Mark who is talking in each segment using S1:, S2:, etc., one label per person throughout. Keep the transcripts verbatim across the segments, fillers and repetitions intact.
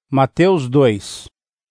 S1: Mateus dois.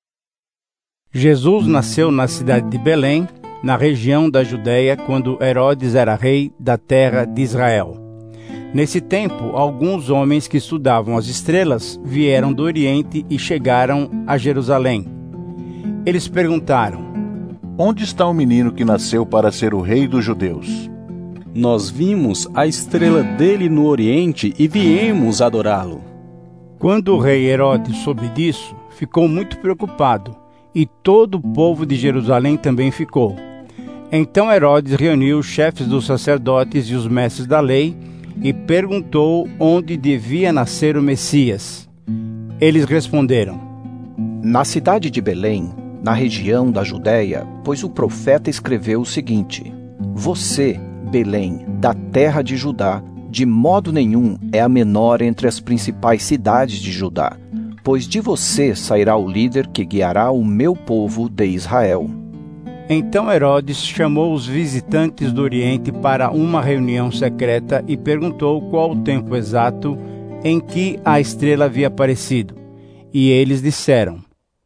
S1: Jesus nasceu na cidade de Belém, na região da Judéia, quando Herodes era rei da terra de Israel. Nesse tempo, alguns homens que estudavam as estrelas vieram do Oriente e chegaram a Jerusalém. Eles perguntaram:
S2: Onde está o menino que nasceu para ser o rei dos judeus?
S3: Nós vimos a estrela dele no Oriente e viemos adorá-lo.
S1: Quando o rei Herodes soube disso, ficou muito preocupado, e todo o povo de Jerusalém também ficou. Então Herodes reuniu os chefes dos sacerdotes e os mestres da lei e perguntou onde devia nascer o Messias. Eles responderam:
S4: Na cidade de Belém, na região da Judéia, pois o profeta escreveu o seguinte: Você, Belém, da terra de Judá, de modo nenhum é a menor entre as principais cidades de Judá, pois de você sairá o líder que guiará o meu povo de Israel.
S1: Então Herodes chamou os visitantes do Oriente para uma reunião secreta e perguntou qual o tempo exato em que a estrela havia aparecido. E eles disseram.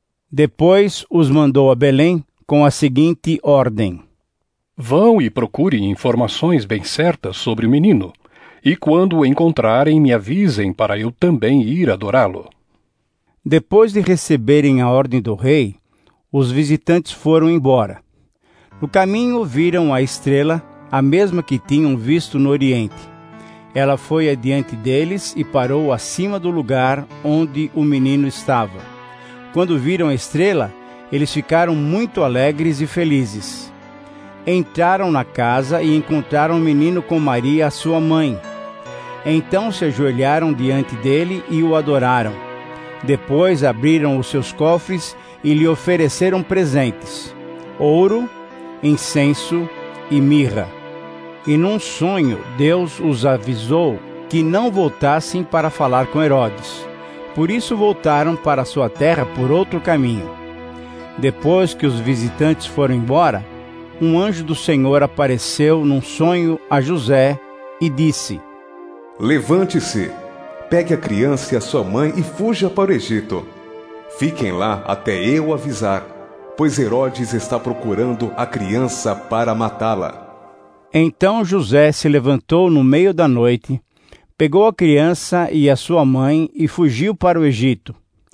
S1: Depois os mandou a Belém com a seguinte ordem:
S5: Vão e procurem informações bem certas sobre o menino, e quando o encontrarem me avisem para eu também ir adorá-lo.
S1: Depois de receberem a ordem do rei, os visitantes foram embora. No caminho viram a estrela, a mesma que tinham visto no Oriente. Ela foi adiante deles e parou acima do lugar onde o menino estava. Quando viram a estrela, eles ficaram muito alegres e felizes. Entraram na casa e encontraram o menino com Maria, a sua mãe. Então se ajoelharam diante dele e o adoraram. Depois abriram os seus cofres e lhe ofereceram presentes: ouro, incenso e mirra. E num sonho Deus os avisou que não voltassem para falar com Herodes. Por isso voltaram para sua terra por outro caminho. Depois que os visitantes foram embora, um anjo do Senhor apareceu num sonho a José e disse:
S6: Levante-se, pegue a criança e a sua mãe e fuja para o Egito. Fiquem lá até eu avisar, pois Herodes está procurando a criança para matá-la.
S1: Então José se levantou no meio da noite, pegou a criança e a sua mãe e fugiu para o Egito.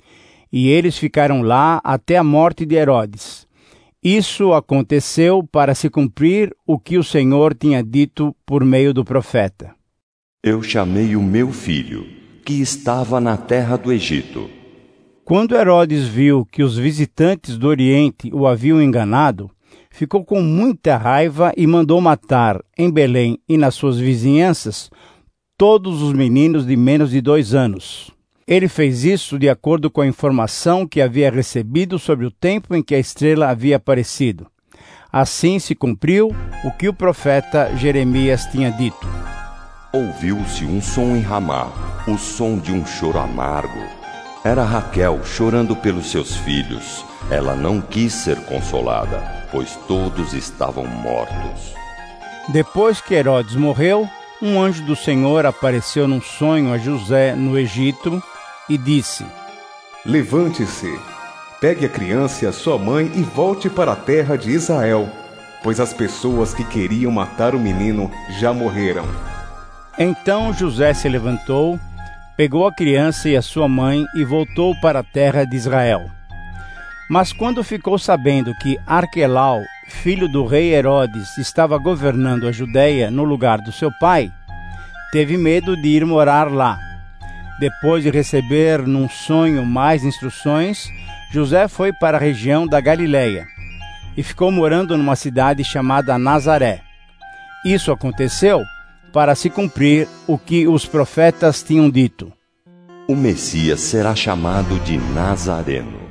S1: E eles ficaram lá até a morte de Herodes. Isso aconteceu para se cumprir o que o Senhor tinha dito por meio do profeta:
S7: Eu chamei o meu filho, que estava na terra do Egito.
S1: Quando Herodes viu que os visitantes do Oriente o haviam enganado, ficou com muita raiva e mandou matar, em Belém e nas suas vizinhanças, todos os meninos de menos de dois anos. Ele fez isso de acordo com a informação que havia recebido sobre o tempo em que a estrela havia aparecido. Assim se cumpriu o que o profeta Jeremias tinha dito.
S7: Ouviu-se um som em Ramá, o som de um choro amargo. Era Raquel chorando pelos seus filhos. Ela não quis ser consolada, pois todos estavam mortos.
S1: Depois que Herodes morreu, um anjo do Senhor apareceu num sonho a José no Egito e disse:
S6: Levante-se, pegue a criança e a sua mãe e volte para a terra de Israel, pois as pessoas que queriam matar o menino já morreram.
S1: Então José se levantou, pegou a criança e a sua mãe e voltou para a terra de Israel. Mas quando ficou sabendo que Arquelau, filho do rei Herodes, estava governando a Judéia no lugar do seu pai, teve medo de ir morar lá. Depois de receber num sonho mais instruções, José foi para a região da Galileia e ficou morando numa cidade chamada Nazaré. Isso aconteceu para se cumprir o que os profetas tinham dito:
S7: O Messias será chamado de Nazareno.